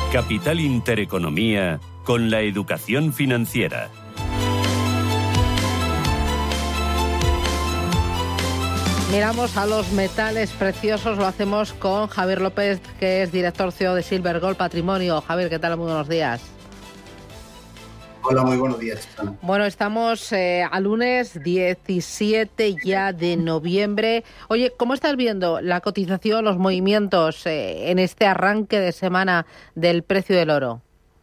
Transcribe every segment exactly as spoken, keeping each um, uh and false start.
Capital Intereconomía con la educación financiera. Miramos a los metales preciosos, lo hacemos con Javier López, que es director C E O de Silver Gold Patrimonio. Javier, ¿qué tal? Muy buenos días. Hola, muy buenos días, Susana. Bueno, estamos eh, a lunes diecisiete ya de noviembre. Oye, ¿cómo estás viendo la cotización, los movimientos eh, en este arranque de semana del precio del oro?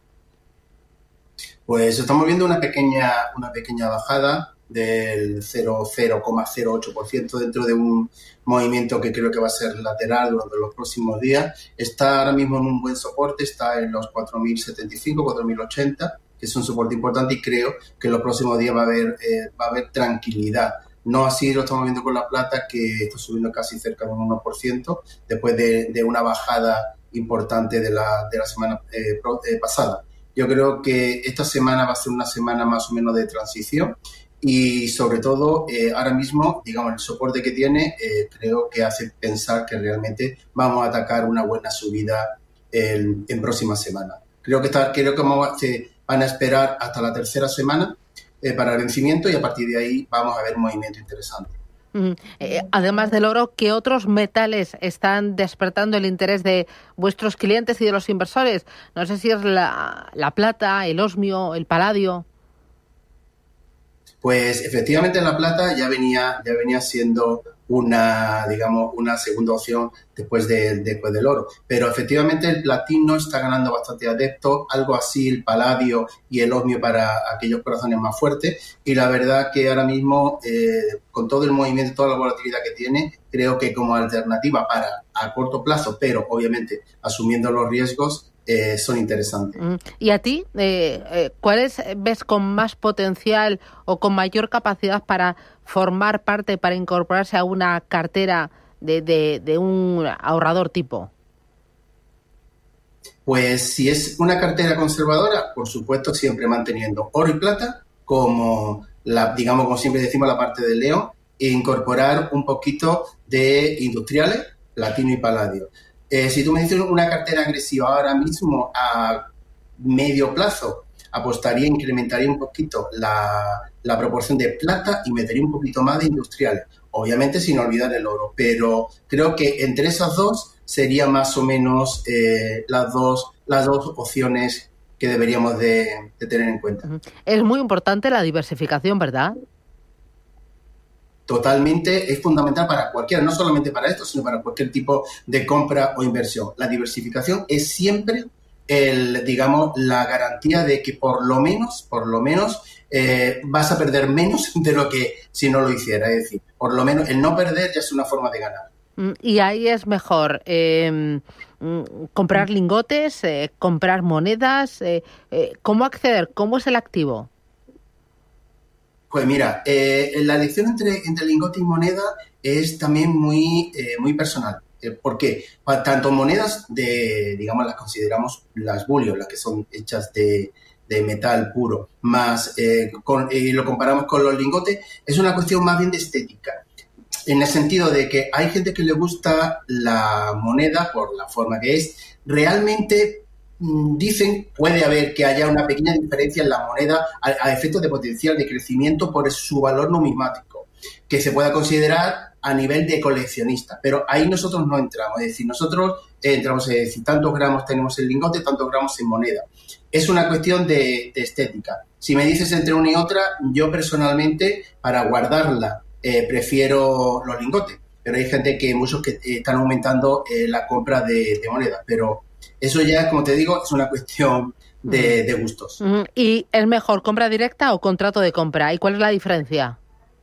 Pues estamos viendo una pequeña, una pequeña bajada del cero coma cero ocho por ciento dentro de un movimiento que creo que va a ser lateral durante los próximos días. Está ahora mismo en un buen soporte, está en los cuatro mil setenta y cinco, cuatro mil ochenta, que es un soporte importante, y creo que en los próximos días va a haber, eh, va a haber tranquilidad. No así lo estamos viendo con la plata, que está subiendo casi cerca de un uno por ciento después de, de una bajada importante de la, de la semana eh, pro, eh, pasada. Yo creo que esta semana va a ser una semana más o menos de transición. Y sobre todo, eh, ahora mismo, digamos, el soporte que tiene, eh, creo que hace pensar que realmente vamos a atacar una buena subida en, en próximas semanas. Creo que, está, creo que vamos a, se van a esperar hasta la tercera semana eh, para el vencimiento, y a partir de ahí vamos a ver movimiento interesante. Mm, eh, además del oro, ¿qué otros metales están despertando el interés de vuestros clientes y de los inversores? No sé si es la, la plata, el osmio, el paladio. Pues efectivamente la plata ya venía, ya venía siendo una, digamos, una segunda opción después, de, después del oro. Pero efectivamente el platino está ganando bastante adeptos, algo así el paladio y el osmio para aquellos corazones más fuertes. Y la verdad que ahora mismo, eh, con todo el movimiento, toda la volatilidad que tiene, creo que como alternativa para a corto plazo, pero obviamente asumiendo los riesgos, Eh, son interesantes. ¿Y a ti, eh, eh, cuáles ves con más potencial o con mayor capacidad para formar parte, para incorporarse a una cartera de, de, de un ahorrador tipo? Pues si es una cartera conservadora, por supuesto siempre manteniendo oro y plata como, la, digamos, como siempre decimos, la parte del león, e incorporar un poquito de industriales, platino y paladio. Eh, si tú me dices una cartera agresiva ahora mismo a medio plazo, apostaría, incrementaría un poquito la, la proporción de plata y metería un poquito más de industriales. Obviamente sin olvidar el oro, pero creo que entre esas dos serían más o menos eh, las dos las dos opciones que deberíamos de, de tener en cuenta. Es muy importante la diversificación, ¿verdad? Totalmente, es fundamental para cualquiera, no solamente para esto, sino para cualquier tipo de compra o inversión. La diversificación es siempre, el, digamos, la garantía de que por lo menos, por lo menos, eh, vas a perder menos de lo que si no lo hiciera. Es decir, por lo menos el no perder ya es una forma de ganar. Y ahí es mejor eh, comprar lingotes, eh, comprar monedas. Eh, eh, ¿Cómo acceder? ¿Cómo es el activo? Pues mira, eh, la elección entre, entre lingote y moneda es también muy, eh, muy personal. Eh, ¿Por qué? Tanto monedas de, digamos, las consideramos las bullion, las que son hechas de, de metal puro, más eh, con, eh, lo comparamos con los lingotes, es una cuestión más bien de estética. En el sentido de que hay gente que le gusta la moneda por la forma que es. Realmente dicen, puede haber que haya una pequeña diferencia en la moneda a, a efectos de potencial de crecimiento por su valor numismático, que se pueda considerar a nivel de coleccionista, pero ahí nosotros no entramos, es decir, nosotros entramos, es decir, tantos gramos tenemos en lingote, tantos gramos en moneda. Es una cuestión de, de estética. Si me dices entre una y otra, yo personalmente, para guardarla, eh, prefiero los lingotes, pero hay gente que, muchos que eh, están aumentando eh, la compra de, de moneda, pero eso ya, como te digo, es una cuestión de, de gustos. ¿Y es mejor compra directa o contrato de compra? ¿Y cuál es la diferencia?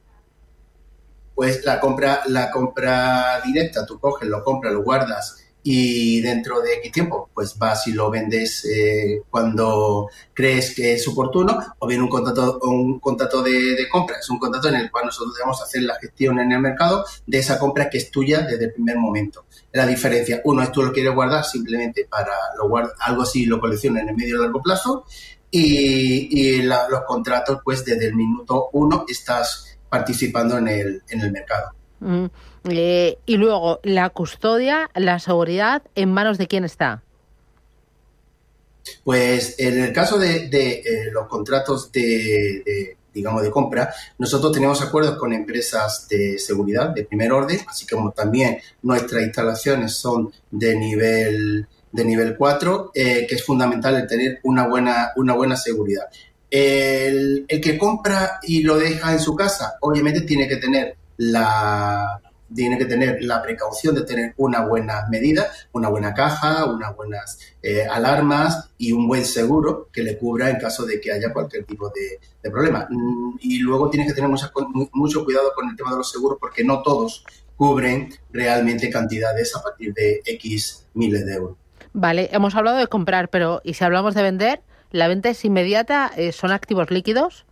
Pues la compra, la compra directa, tú coges, lo compras, lo guardas y dentro de X tiempo, pues vas y lo vendes eh, cuando crees que es oportuno, o bien un contrato, un contrato de, de compra, es un contrato en el cual nosotros debemos hacer la gestión en el mercado de esa compra que es tuya desde el primer momento. La diferencia, uno es tú lo quieres guardar simplemente para lo guarda, algo así lo colecciona en el medio y largo plazo, y, y la, los contratos, pues desde el minuto uno estás participando en el, en el mercado. Mm. Eh, y luego, la custodia, la seguridad, ¿en manos de quién está? Pues en el caso de, de eh, los contratos de, de, digamos, de compra, nosotros tenemos acuerdos con empresas de seguridad de primer orden, así como también nuestras instalaciones son de nivel de nivel cuatro, eh, que es fundamental el tener una buena, una buena seguridad. El, el que compra y lo deja en su casa, obviamente tiene que tener la... tiene que tener la precaución de tener una buena medida, una buena caja, unas buenas eh, alarmas y un buen seguro que le cubra en caso de que haya cualquier tipo de, de problema. Y luego tienes que tener mucha, mucho cuidado con el tema de los seguros porque no todos cubren realmente cantidades a partir de X miles de euros. Vale, hemos hablado de comprar, pero ¿y si hablamos de vender? ¿La venta es inmediata? ¿Son activos líquidos?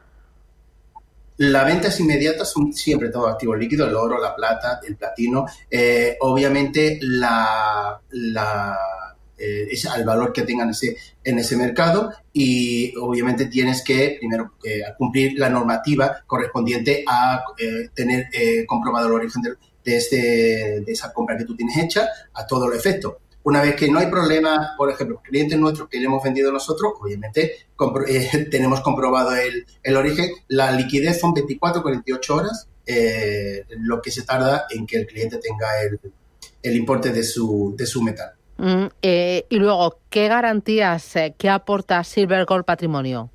La venta es inmediata, son siempre todos activos líquidos, el oro, la plata, el platino. Eh, obviamente, la, la, eh, es al valor que tengan ese, en ese mercado y obviamente tienes que primero eh, cumplir la normativa correspondiente a eh, tener eh, comprobado el origen de, de, este, de esa compra que tú tienes hecha a todos los efectos. Una vez que no hay problema, por ejemplo, clientes nuestros que le hemos vendido nosotros, obviamente compro- eh, tenemos comprobado el, el origen. La liquidez son veinticuatro a cuarenta y ocho horas, eh, lo que se tarda en que el cliente tenga el, el importe de su, de su metal. Mm, eh, y luego, ¿qué garantías, eh, qué aporta Silver Gold Patrimonio?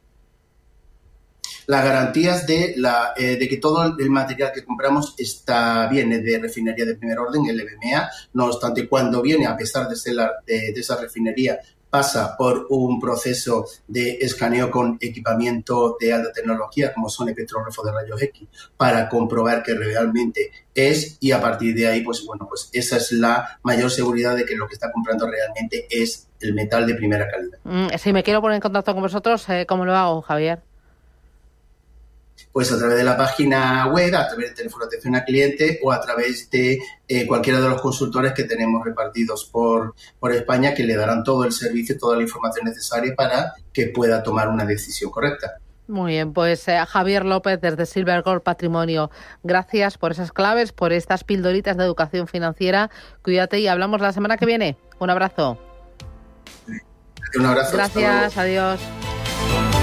Las garantías de, la, eh, de que todo el material que compramos está viene de refinería de primer orden, el L B M A. No obstante, cuando viene, a pesar de ser la, de, de esa refinería, pasa por un proceso de escaneo con equipamiento de alta tecnología, como son espectrógrafos de rayos X, para comprobar que realmente es, y a partir de ahí, pues bueno, pues esa es la mayor seguridad de que lo que está comprando realmente es el metal de primera calidad. Mm, si me quiero poner en contacto con vosotros, eh, ¿cómo lo hago, Javier? Pues a través de la página web, a través del teléfono de atención al cliente o a través de eh, cualquiera de los consultores que tenemos repartidos por, por España que le darán todo el servicio, toda la información necesaria para que pueda tomar una decisión correcta. Muy bien, pues eh, Javier López desde Silver Gold Patrimonio, gracias por esas claves, por estas pildoritas de educación financiera. Cuídate y hablamos la semana que viene. Un abrazo. Un abrazo. Gracias, adiós.